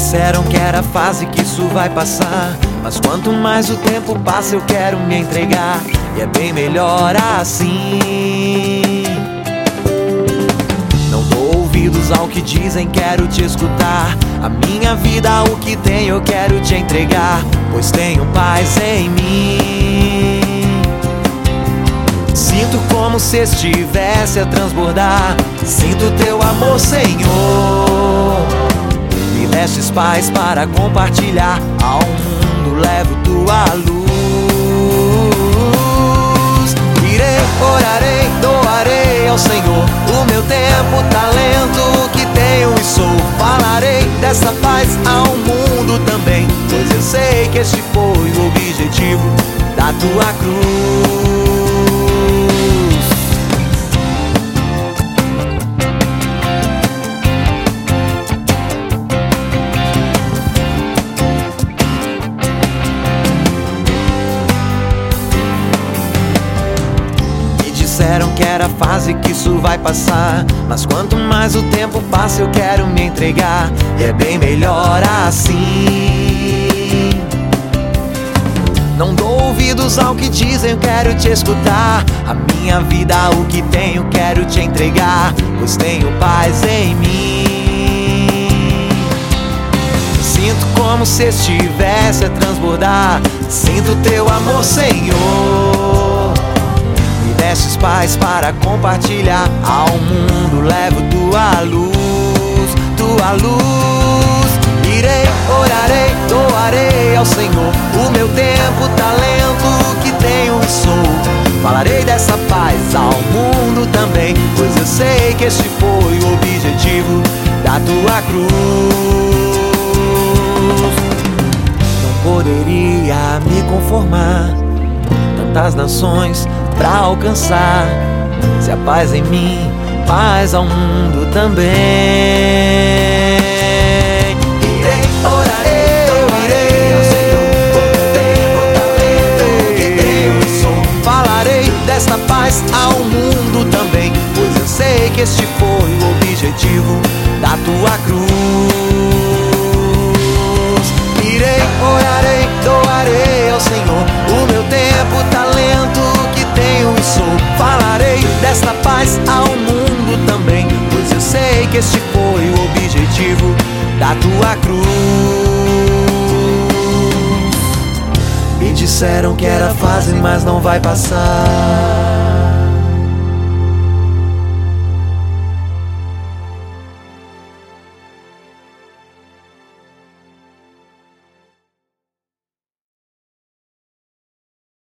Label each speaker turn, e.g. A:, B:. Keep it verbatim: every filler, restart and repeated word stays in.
A: disseram que era fase, que isso vai passar, mas quanto mais o tempo passa eu quero me entregar, e é bem melhor assim. Não dou ouvidos ao que dizem, quero te escutar. A minha vida, o que tenho eu quero te entregar, pois tenho paz em mim. Sinto como se estivesse a transbordar, sinto teu amor, Senhor. Me destes paz para compartilhar, ao mundo levo tua luz. Irei, orarei, doarei ao Senhor o meu tempo, talento, o que tenho e sou. Falarei dessa paz ao mundo também, pois eu sei que este foi o objetivo da tua cruz. Disseram que era fase, que isso vai passar, mas quanto mais o tempo passa eu quero me entregar, e é bem melhor assim. Não dou ouvidos ao que dizem, eu quero te escutar. A minha vida, o que tenho, quero te entregar, pois tenho paz em mim. Sinto como se estivesse a transbordar, sinto teu amor, Senhor. Destes paz para compartilhar, ao mundo levo tua luz, tua luz. Irei, orarei, doarei ao Senhor o meu tempo, talento, o que tenho e sou. Falarei dessa paz ao mundo também, pois eu sei que este foi o objetivo da tua cruz. Não poderia me conformar, tantas nações pra alcançar, se a paz em mim, paz ao mundo também. Irei, orarei, eu irei ao Senhor o meu tempo, talento, o que tenho e sou. Falarei desta paz ao mundo também, pois eu sei que este foi o objetivo da tua cruz. Irei, orarei, doarei ao Senhor o meu tempo, talento, tenho e sou. Falarei desta paz ao mundo também, pois eu sei que este foi o objetivo da tua cruz. Me disseram que era fase, mas não vai passar.